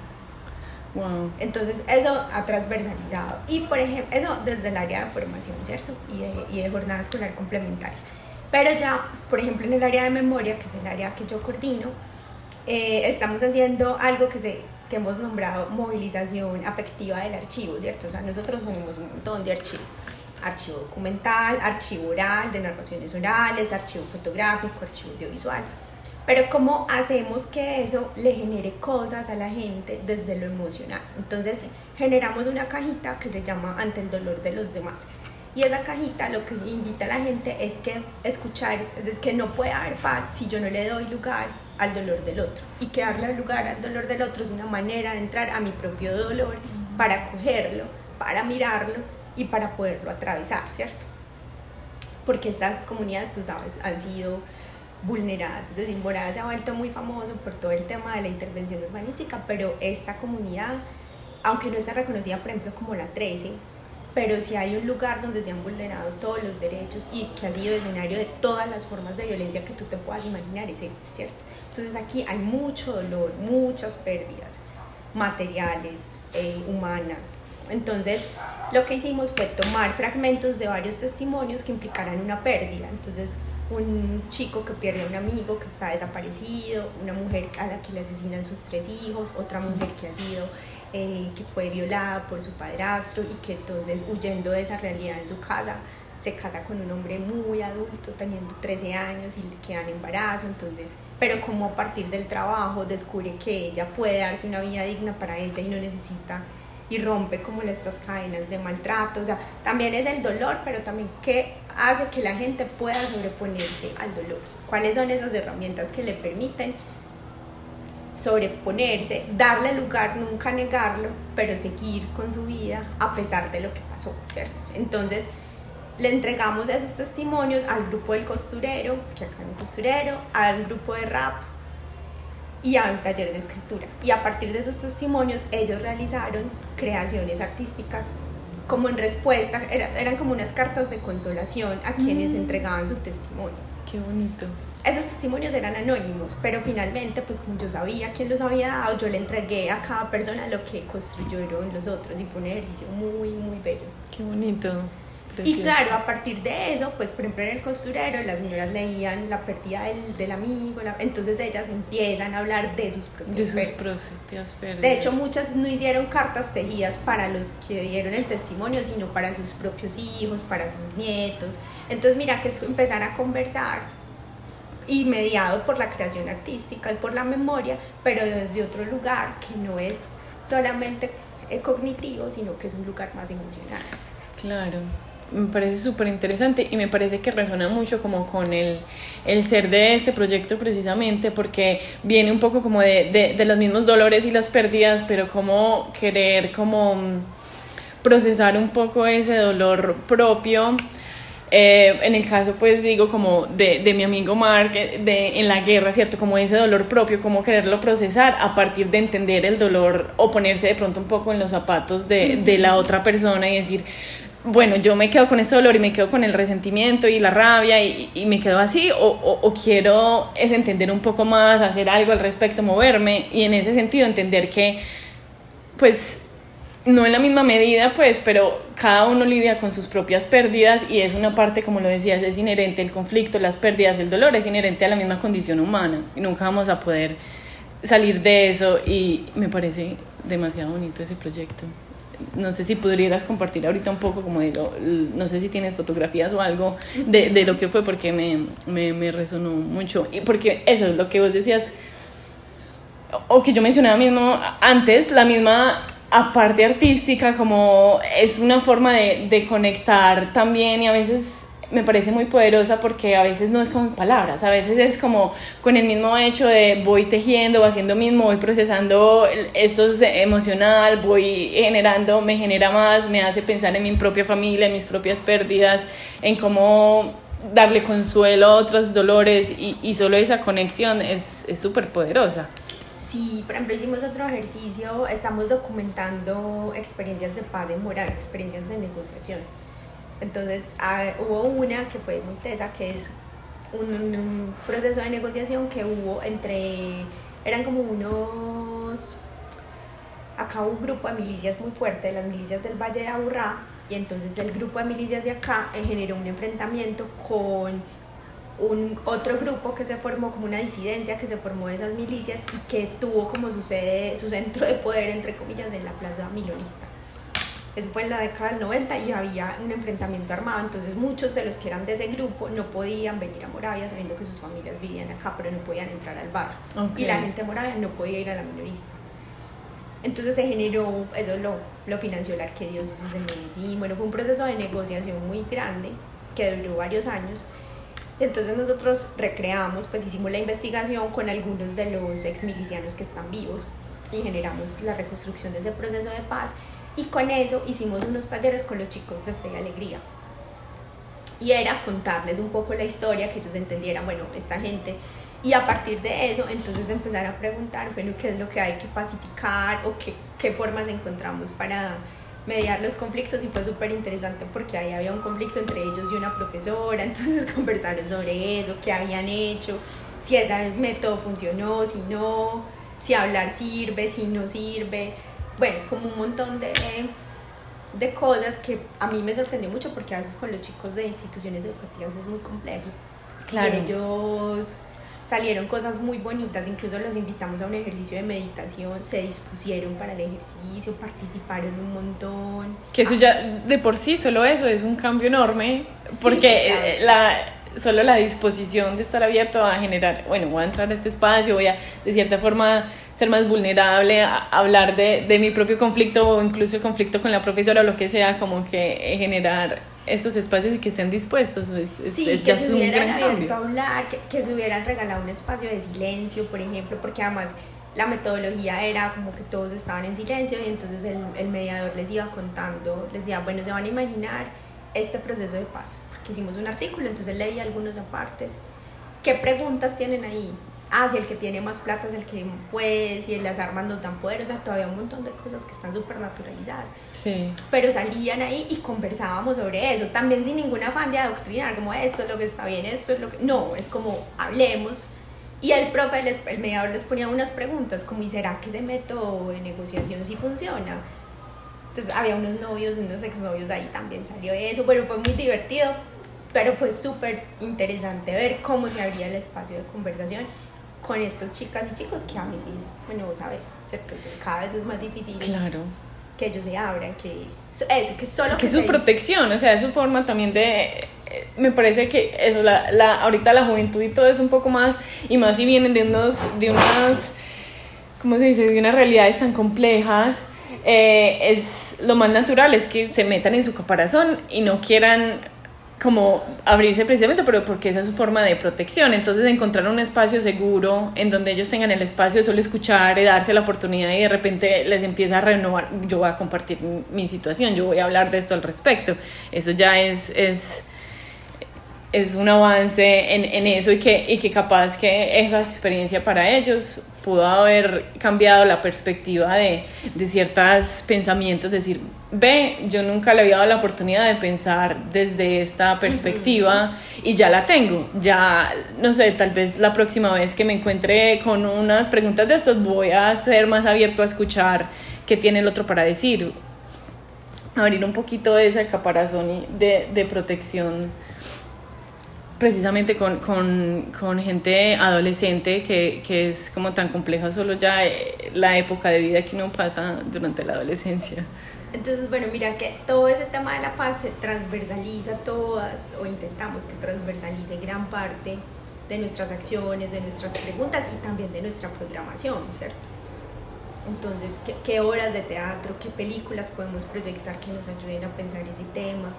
Wow. Entonces eso ha transversalizado, y por ejemplo, eso desde el área de formación, ¿cierto? Y de, y de jornada escolar complementaria. Pero ya, por ejemplo, en el área de memoria, que es el área que yo coordino, eh, estamos haciendo algo que se que hemos nombrado movilización afectiva del archivo, ¿cierto? O sea, nosotros tenemos un montón de archivos. Archivo documental, archivo oral, de narraciones orales, archivo fotográfico, archivo audiovisual. Pero ¿cómo hacemos que eso le genere cosas a la gente desde lo emocional? Entonces, generamos una cajita que se llama Ante el dolor de los demás. Y esa cajita lo que invita a la gente es que escuchar, es que no puede haber paz si yo no le doy lugar al dolor del otro, y que darle lugar al dolor del otro es una manera de entrar a mi propio dolor para acogerlo, para mirarlo y para poderlo atravesar, ¿cierto? Porque estas comunidades, tú sabes, han sido vulneradas, es decir, Morada se ha vuelto muy famoso por todo el tema de la intervención urbanística, pero esta comunidad, aunque no está reconocida, por ejemplo, como la trece, pero sí hay un lugar donde se han vulnerado todos los derechos y que ha sido escenario de todas las formas de violencia que tú te puedas imaginar, es este, ¿cierto? Entonces aquí hay mucho dolor, muchas pérdidas materiales, eh, humanas. Entonces lo que hicimos fue tomar fragmentos de varios testimonios que implicaran una pérdida. Entonces un chico que pierde a un amigo que está desaparecido, una mujer a la que le asesinan sus tres hijos, otra mujer que ha sido, eh, que fue violada por su padrastro y que entonces, huyendo de esa realidad en su casa, se casa con un hombre muy adulto, teniendo trece años, y le queda en embarazo. Entonces, pero como a partir del trabajo descubre que ella puede darse una vida digna para ella y no necesita, y rompe como estas cadenas de maltrato. O sea, también es el dolor, pero también qué hace que la gente pueda sobreponerse al dolor. ¿Cuáles son esas herramientas que le permiten sobreponerse, darle lugar, nunca negarlo, pero seguir con su vida a pesar de lo que pasó, ¿cierto? Entonces le entregamos esos testimonios al grupo del costurero, que acá hay un costurero, al grupo de rap y al taller de escritura. Y a partir de esos testimonios ellos realizaron creaciones artísticas como en respuesta, era, eran como unas cartas de consolación a quienes mm. entregaban su testimonio. Qué bonito. Esos testimonios eran anónimos, pero finalmente, pues como yo sabía quién los había dado, yo le entregué a cada persona lo que construyeron los otros, y fue un ejercicio muy, muy bello. Qué bonito. Y claro, a partir de eso, pues por ejemplo en el costurero las señoras leían la pérdida del, del amigo, la, entonces ellas empiezan a hablar de sus propias de sus pérdidas. propias pérdidas. De hecho, muchas no hicieron cartas tejidas para los que dieron el testimonio, sino para sus propios hijos, para sus nietos. Entonces mira que es empezar a conversar, y mediado por la creación artística y por la memoria, pero desde otro lugar que no es solamente cognitivo, sino que es un lugar más emocional. Claro, me parece súper interesante y me parece que resuena mucho como con el, el ser de este proyecto precisamente, porque viene un poco como de, de, de los mismos dolores y las pérdidas, pero como querer como procesar un poco ese dolor propio. Eh, en el caso pues digo como de, de mi amigo Mark, de, en la guerra, ¿cierto? Como ese dolor propio, como quererlo procesar a partir de entender el dolor o ponerse de pronto un poco en los zapatos de, de la otra persona y decir, bueno, yo me quedo con este dolor y me quedo con el resentimiento y la rabia y, y me quedo así, o, o, o quiero es entender un poco más, hacer algo al respecto, moverme, y en ese sentido entender que pues no en la misma medida, pues, pero cada uno lidia con sus propias pérdidas y es una parte, como lo decías, es inherente el conflicto, las pérdidas, el dolor, es inherente a la misma condición humana y nunca vamos a poder salir de eso, y me parece demasiado bonito ese proyecto. No sé si pudieras compartir ahorita un poco como de lo, no sé si tienes fotografías o algo de, de lo que fue, porque me, me, me resonó mucho, y porque eso es lo que vos decías, o que yo mencionaba mismo antes, la misma aparte artística, como es una forma de, de conectar también, y a veces me parece muy poderosa porque a veces no es con palabras, a veces es como con el mismo hecho de voy tejiendo, voy haciendo mismo, voy procesando, esto es emocional, voy generando, me genera más, me hace pensar en mi propia familia, en mis propias pérdidas, en cómo darle consuelo a otros dolores, y, y solo esa conexión es súper poderosa. Sí, por ejemplo, hicimos otro ejercicio, estamos documentando experiencias de paz en Moravia, experiencias de negociación. Entonces, ah, hubo una que fue muy tesa, que es un, un proceso de negociación que hubo entre, eran como unos, acá hubo un grupo de milicias muy fuerte, las milicias del Valle de Aburrá, y entonces del grupo de milicias de acá eh, generó un enfrentamiento con un otro grupo que se formó, como una disidencia que se formó de esas milicias y que tuvo como su sede, su centro de poder, entre comillas, en la plaza milonista. Eso fue en la década del noventa y había un enfrentamiento armado, entonces muchos de los que eran de ese grupo no podían venir a Moravia sabiendo que sus familias vivían acá, pero no podían entrar al barrio. Okay. Y la gente de Moravia no podía ir a la minorista. Entonces se generó, eso lo, lo financió la Arquidiócesis de Medellín. Bueno, fue un proceso de negociación muy grande que duró varios años. Entonces nosotros recreamos, pues hicimos la investigación con algunos de los exmilicianos que están vivos y generamos la reconstrucción de ese proceso de paz, y con eso hicimos unos talleres con los chicos de Fe y Alegría. Y era contarles un poco la historia, que ellos entendieran, bueno, esta gente, y a partir de eso entonces empezar a preguntar, bueno, qué es lo que hay que pacificar o qué, qué formas encontramos para mediar los conflictos, y fue súper interesante porque ahí había un conflicto entre ellos y una profesora, entonces conversaron sobre eso, qué habían hecho, si ese método funcionó, si no, si hablar sirve, si no sirve, bueno, como un montón de, de cosas que a mí me sorprendió mucho porque a veces con los chicos de instituciones educativas es muy complejo. Claro. Y ellos salieron cosas muy bonitas, incluso los invitamos a un ejercicio de meditación, se dispusieron para el ejercicio, participaron un montón. Que eso ya de por sí, solo eso es un cambio enorme, porque sí, la, solo la disposición de estar abierto a generar, bueno, voy a entrar a este espacio, voy a de cierta forma ser más vulnerable, a hablar de, de mi propio conflicto o incluso el conflicto con la profesora o lo que sea, como que generar estos espacios y que estén dispuestos, es, es, sí, es que ya se un hubieran gran abierto cambio. a hablar, que, que se hubieran regalado un espacio de silencio, por ejemplo, porque además la metodología era como que todos estaban en silencio y entonces el, el mediador les iba contando, les decía, bueno, se van a imaginar este proceso de paz, porque hicimos un artículo, entonces leí algunos apartes, ¿qué preguntas tienen ahí? Ah, si el que tiene más plata es el que puede, si las armas nos dan poder, o sea, todavía un montón de cosas que están súper naturalizadas. Sí. Pero salían ahí y conversábamos sobre eso, también sin ningún afán de adoctrinar, como esto es lo que está bien, esto es lo que... No, es como hablemos. Y el profe, les, el mediador les ponía unas preguntas, como, ¿y será que ese método de negociación sí funciona? Entonces había unos novios, unos exnovios, ahí también salió eso. Bueno, fue muy divertido, pero fue súper interesante ver cómo se abría el espacio de conversación con estos chicas y chicos que a veces, bueno, vos sabes, ¿cierto? Cada vez es más difícil. Claro. Que ellos se abran, que eso, que solo que, que su protección, dice. O sea, es su forma también de, me parece que eso, la, la, ahorita la juventud y todo es un poco más, y más si vienen de unos, de unas, ¿cómo se dice?, de unas realidades tan complejas, eh, es lo más natural es que se metan en su caparazón y no quieran como abrirse precisamente, pero porque esa es su forma de protección. Entonces encontrar un espacio seguro en donde ellos tengan el espacio de solo escuchar y darse la oportunidad, y de repente les empieza a renovar, yo voy a compartir mi, mi situación, yo voy a hablar de esto al respecto, eso ya es, es, es un avance en, en eso, y que, y que capaz que esa experiencia para ellos pudo haber cambiado la perspectiva de, de ciertos pensamientos, decir, ve, yo nunca le había dado la oportunidad de pensar desde esta perspectiva, uh-huh. y ya la tengo, ya, no sé, tal vez la próxima vez que me encuentre con unas preguntas de estos voy a ser más abierto a escuchar qué tiene el otro para decir, abrir un poquito ese caparazón de, de protección, precisamente con, con, con gente adolescente que, que es como tan compleja solo ya la época de vida que uno pasa durante la adolescencia. Entonces, bueno, mira que todo ese tema de la paz se transversaliza todas, o intentamos que transversalice gran parte de nuestras acciones, de nuestras preguntas y también de nuestra programación, ¿cierto? Entonces, ¿qué, qué obras de teatro, qué películas podemos proyectar que nos ayuden a pensar ese tema?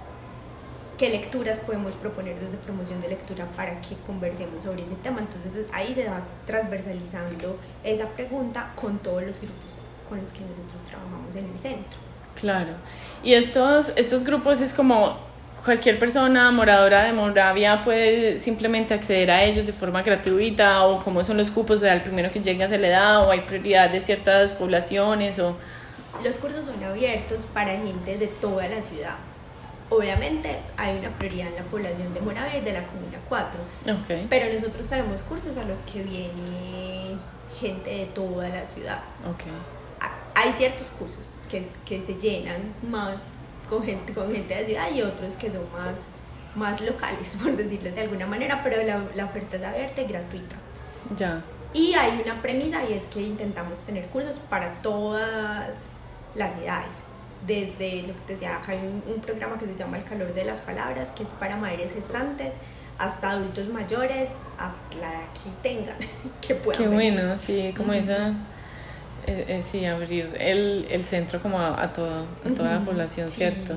¿Qué lecturas podemos proponer desde promoción de lectura para que conversemos sobre ese tema? Entonces ahí se va transversalizando esa pregunta con todos los grupos con los que nosotros trabajamos en el centro. Claro, y estos, estos grupos es como cualquier persona moradora de Moravia puede simplemente acceder a ellos de forma gratuita, o cómo son los cupos, o sea, el primero que llega se le da, o hay prioridad de ciertas poblaciones, o... Los cursos son abiertos para gente de toda la ciudad. Obviamente hay una prioridad en la población de Moravia y de la Comuna cuatro, okay. Pero nosotros tenemos cursos a los que viene gente de toda la ciudad. Okay. Hay ciertos cursos que, que se llenan más con gente, con gente de la ciudad, y otros que son más, más locales, por decirlo de alguna manera, pero la, la oferta es abierta y gratuita. Ya. Y hay una premisa, y es que intentamos tener cursos para todas las edades. Desde lo que te decía, acá hay un, un programa que se llama El Calor de las Palabras, que es para madres gestantes, hasta adultos mayores, hasta la edad que tengan, que puedan. Qué venir. bueno, sí, como uh-huh. esa, eh, eh, sí, abrir el, el centro como a, a, toda, a toda uh-huh. la población, sí. ¿Cierto?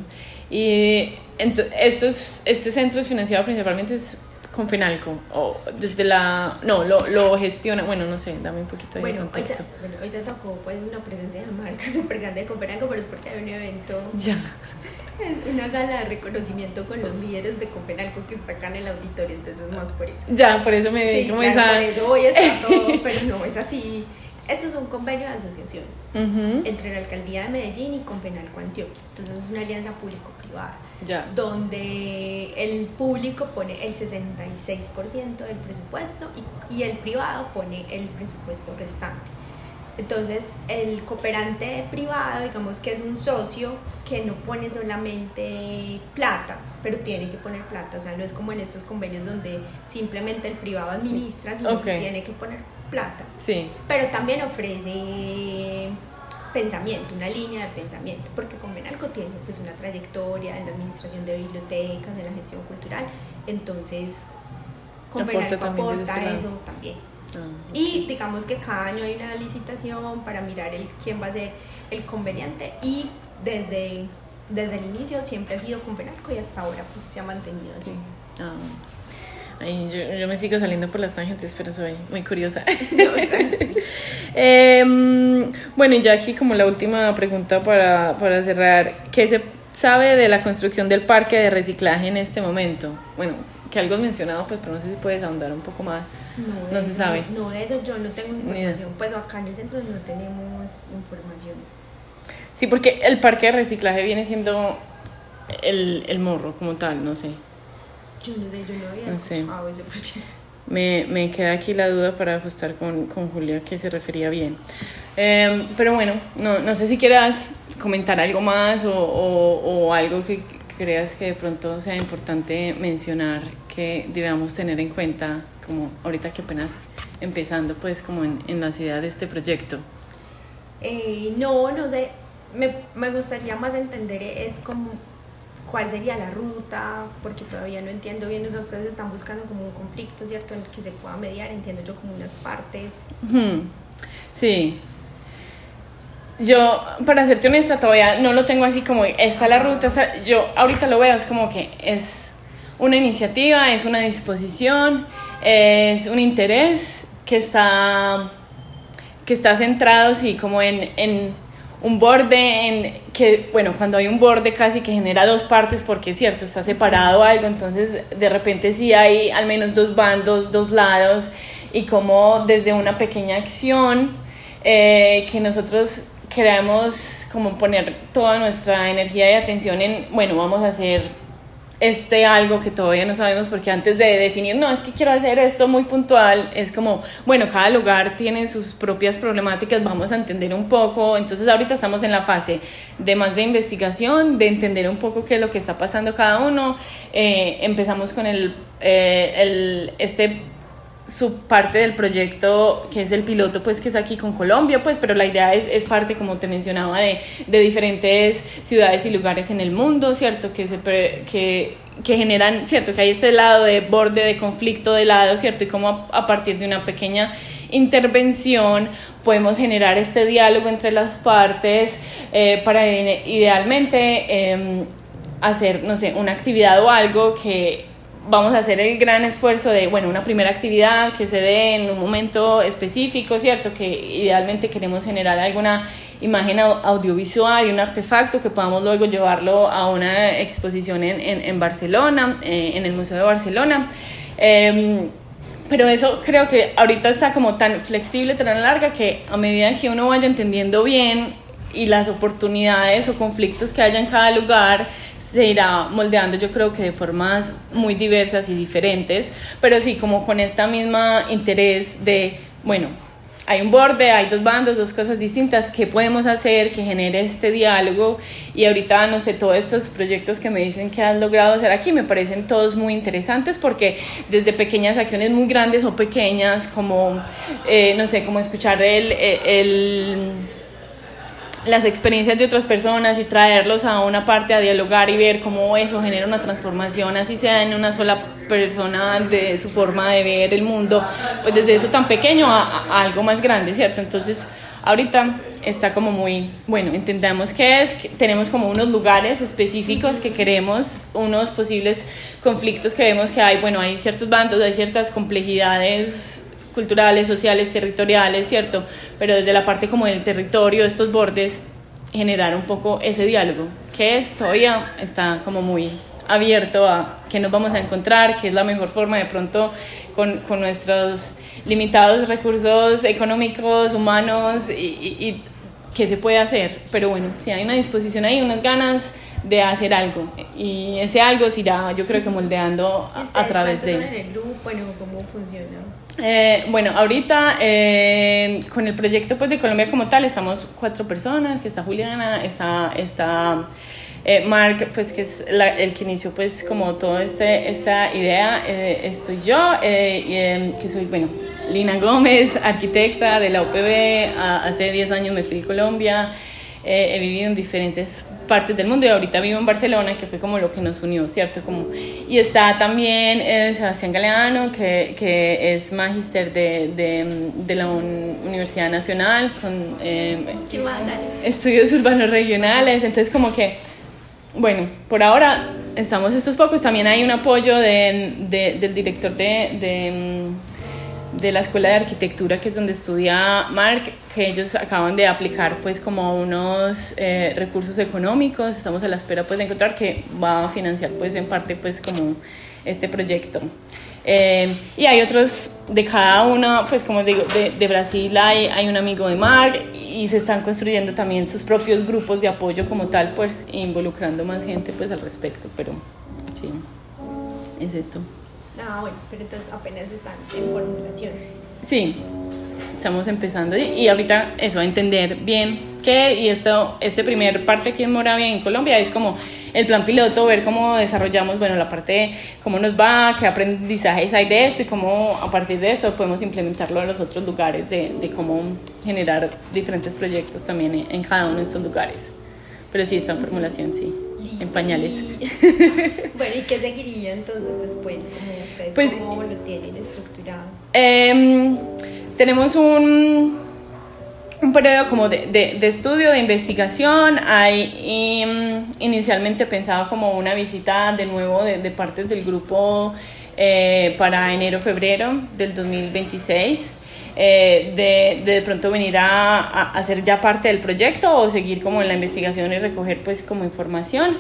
Y ent- estos, este centro es financiado principalmente es con FENALCO, o desde la, no, lo, lo gestiona, bueno, no sé, dame un poquito de bueno, contexto. Hoy bueno, hoy te tocó pues una presencia de marca súper grande de FENALCO, pero es porque hay un evento, ya. una gala de reconocimiento con los líderes de FENALCO que está acá en el auditorio, entonces más por eso. Ya, por eso me di sí, como claro, esa... por eso hoy está todo, pero no, es así. Esto es un convenio de asociación uh-huh. entre la Alcaldía de Medellín y con FENALCO Antioquia. Entonces es una alianza público-privada, ya. donde el público pone el sesenta y seis por ciento del presupuesto y, y el privado pone el presupuesto restante. Entonces el cooperante privado, digamos que es un socio que no pone solamente plata, pero tiene que poner plata, o sea, no es como en estos convenios donde simplemente el privado administra, sino okay. que tiene que poner plata, sí. pero también ofrece pensamiento, una línea de pensamiento, porque con FENALCO tiene pues una trayectoria en la administración de bibliotecas, en la gestión cultural, entonces con FENALCO aporta eso también. Ah, okay. Y digamos que cada año hay una licitación para mirar el, quién va a ser el conveniente, y desde, desde el inicio siempre ha sido con FENALCO y hasta ahora pues se ha mantenido así. Sí. Ah. Ay, yo, yo me sigo saliendo por las tangentes, pero soy muy curiosa. No, eh, bueno, y ya aquí como la última pregunta para, para cerrar, ¿qué se sabe de la construcción del parque de reciclaje en este momento? Bueno, que algo has mencionado, pues, pero no sé si puedes ahondar un poco más. No, no se sabe. No, de eso yo no tengo información, pues acá en el centro no tenemos información. Sí, porque el parque de reciclaje viene siendo el, el morro como tal, no sé. Yo no sé, yo no había no escuchado sé. ese proyecto. me, me queda aquí la duda para ajustar con, con Julia que se refería bien. Eh, pero bueno, no, no sé si quieras comentar algo más o, o, o algo que creas que de pronto sea importante mencionar que debamos tener en cuenta, como ahorita que apenas empezando pues como en, en las ideas de este proyecto. Eh, no, no sé, me, me gustaría más entender es como cuál sería la ruta, porque todavía no entiendo bien, o sea, ustedes están buscando como un conflicto, ¿cierto?, en el que se pueda mediar, entiendo yo, como unas partes. Hmm. Sí. Yo, para serte honesta, todavía no lo tengo así como, esta la ruta, esta, yo ahorita lo veo, es como que es una iniciativa, es una disposición, es un interés que está, que está centrado, sí, como en, en un borde, en que, bueno, cuando hay un borde casi que genera dos partes, porque es cierto, está separado algo, entonces de repente sí hay al menos dos bandos, dos lados, y como desde una pequeña acción eh, que nosotros queremos como poner toda nuestra energía y atención en, bueno, vamos a hacer este algo que todavía no sabemos, porque antes de definir, no, es que quiero hacer esto muy puntual, es como, bueno, cada lugar tiene sus propias problemáticas, vamos a entender un poco, entonces ahorita estamos en la fase de más de investigación, de entender un poco qué es lo que está pasando cada uno, eh, empezamos con el, eh, el, este su parte del proyecto que es el piloto, pues que es aquí con Colombia, pues, pero la idea es, es parte, como te mencionaba, de, de diferentes ciudades y lugares en el mundo, ¿cierto? Que, se, que, que generan, ¿cierto? Que hay este lado de borde, de conflicto de lado, ¿cierto? Y cómo a, a partir de una pequeña intervención podemos generar este diálogo entre las partes eh, para idealmente eh, hacer, no sé, una actividad o algo que vamos a hacer el gran esfuerzo de, bueno, una primera actividad que se dé en un momento específico, ¿cierto? Que idealmente queremos generar alguna imagen audiovisual y un artefacto que podamos luego llevarlo a una exposición en, en, en Barcelona, eh, en el Museo de Barcelona. Eh, pero eso creo que ahorita está como tan flexible, tan larga, que a medida que uno vaya entendiendo bien y las oportunidades o conflictos que haya en cada lugar, se irá moldeando, yo creo que de formas muy diversas y diferentes, pero sí como con esta misma interés de, bueno, hay un borde, hay dos bandos, dos cosas distintas, ¿qué podemos hacer que genere este diálogo? Y ahorita, no sé, todos estos proyectos que me dicen que has logrado hacer aquí me parecen todos muy interesantes, porque desde pequeñas acciones muy grandes o pequeñas, como, eh, no sé, como escuchar el... el las experiencias de otras personas y traerlos a una parte a dialogar y ver cómo eso genera una transformación, así sea en una sola persona de su forma de ver el mundo, pues desde eso tan pequeño a, a algo más grande, ¿cierto? Entonces ahorita está como muy, bueno, entendamos qué es, que tenemos como unos lugares específicos que queremos, unos posibles conflictos que vemos que hay, bueno, hay ciertos bandos, hay ciertas complejidades culturales, sociales, territoriales, ¿cierto? Pero desde la parte como del territorio, estos bordes, generar un poco ese diálogo, que es todavía está como muy abierto a qué nos vamos a encontrar, qué es la mejor forma de pronto con, con nuestros limitados recursos económicos, humanos, y, y, y qué se puede hacer. Pero bueno, si hay una disposición ahí, unas ganas de hacer algo, y ese algo se irá, yo creo que moldeando a, a través de... ¿Ustedes en el loop? Bueno, ¿cómo funciona? Eh, bueno, ahorita eh, con el proyecto pues, de Colombia como tal estamos cuatro personas, que está Juliana, está, está eh, Mark, pues que es la, el que inició pues como toda este, esta idea, eh, estoy yo, eh, y, eh, que soy, bueno, Lina Gómez, arquitecta de la U P B, a, hace diez años me fui a Colombia, eh, he vivido en diferentes partes del mundo y ahorita vivo en Barcelona, que fue como lo que nos unió, ¿cierto? Como, y está también eh, Sebastián Galeano, que, que es magíster de, de, de la un, Universidad Nacional, con eh, estudios urbanos regionales, entonces como que, bueno, por ahora estamos estos pocos, también hay un apoyo de, de, del director de... de de la Escuela de Arquitectura, que es donde estudia Mark, que ellos acaban de aplicar pues como unos eh, recursos económicos, estamos a la espera pues de encontrar que va a financiar pues en parte pues como este proyecto. Eh, y hay otros de cada uno, pues como digo, de, de Brasil hay, hay un amigo de Mark, y se están construyendo también sus propios grupos de apoyo como tal, pues involucrando más gente pues al respecto, pero sí, es esto. Ah, bueno, pero entonces apenas están en formulación. Sí, estamos empezando y, y ahorita eso, a entender bien qué, y esto, este primer parte aquí en Moravia, en Colombia, es como el plan piloto, ver cómo desarrollamos, bueno, la parte de cómo nos va, qué aprendizajes hay de esto y cómo a partir de eso podemos implementarlo en los otros lugares, de, de cómo generar diferentes proyectos también en, en cada uno de estos lugares. Pero sí, está en formulación, sí. Listo. En pañales. Bueno, ¿y qué seguiría entonces después? ¿Cómo ustedes pues, cómo lo tienen estructurado? Eh, tenemos un, un periodo como de, de, de estudio, de investigación. Hay um, inicialmente pensado como una visita de nuevo de, de partes del grupo eh, para enero, febrero del dos mil veintiséis. Eh, de, de de pronto venir a, a hacer ya parte del proyecto o seguir como en la investigación y recoger pues como información,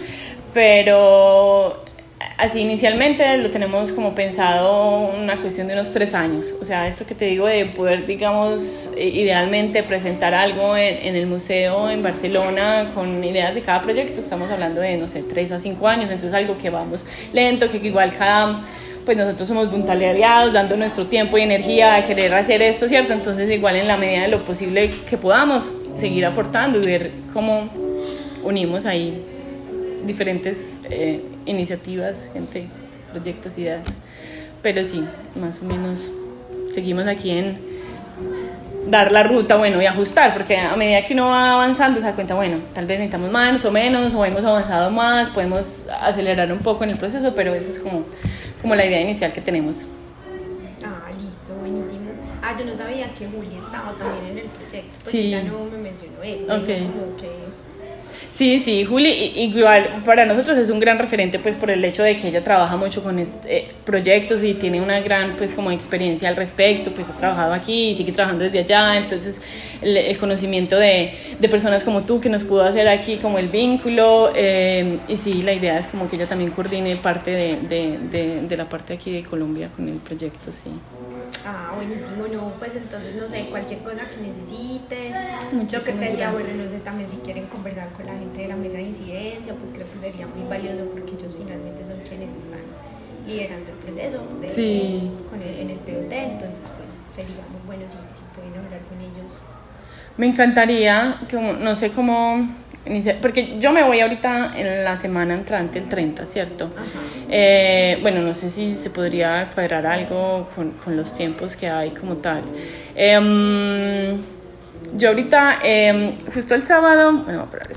pero así inicialmente lo tenemos como pensado una cuestión de unos tres años, o sea, esto que te digo de poder, digamos, idealmente presentar algo en, en el museo en Barcelona con ideas de cada proyecto, estamos hablando de, no sé, tres a cinco años, entonces algo que vamos lento, que igual cada... pues nosotros somos voluntariados, dando nuestro tiempo y energía a querer hacer esto, ¿cierto? Entonces igual en la medida de lo posible que podamos seguir aportando y ver cómo unimos ahí diferentes eh, iniciativas, gente, proyectos, ideas. Pero sí, más o menos seguimos aquí en dar la ruta, bueno, y ajustar, porque a medida que uno va avanzando se da cuenta, bueno, tal vez necesitamos más o menos, o hemos avanzado más, podemos acelerar un poco en el proceso, pero eso es como, como la idea inicial que tenemos. Ah, listo, buenísimo. Ah, yo no sabía que Juli estaba también en el proyecto, pues sí. Ya no me mencionó eso, okay. Como que... Sí, sí, Juli, igual para nosotros es un gran referente pues por el hecho de que ella trabaja mucho con este, eh, proyectos y tiene una gran pues como experiencia al respecto, pues ha trabajado aquí y sigue trabajando desde allá, entonces el, el conocimiento de, de personas como tú que nos pudo hacer aquí como el vínculo, eh, y sí, la idea es como que ella también coordine parte de, de, de, de la parte aquí de Colombia con el proyecto, sí. Ah, buenísimo, no, pues entonces no sé, cualquier cosa que necesites, muchísimas lo que te decía, gracias. bueno, no sé, también si quieren conversar con la gente de la mesa de incidencia, pues creo que sería muy valioso porque ellos finalmente son quienes están liderando el proceso de, sí. con el, en el P O T, entonces bueno, sería muy bueno si, si pueden hablar con ellos. Me encantaría, como, no sé cómo iniciar, porque yo me voy ahorita en la semana entrante, el treinta, ¿cierto? Eh, bueno, no sé si se podría cuadrar algo con, con los tiempos que hay como tal. Eh, yo ahorita, eh, justo el sábado, bueno, voy a parar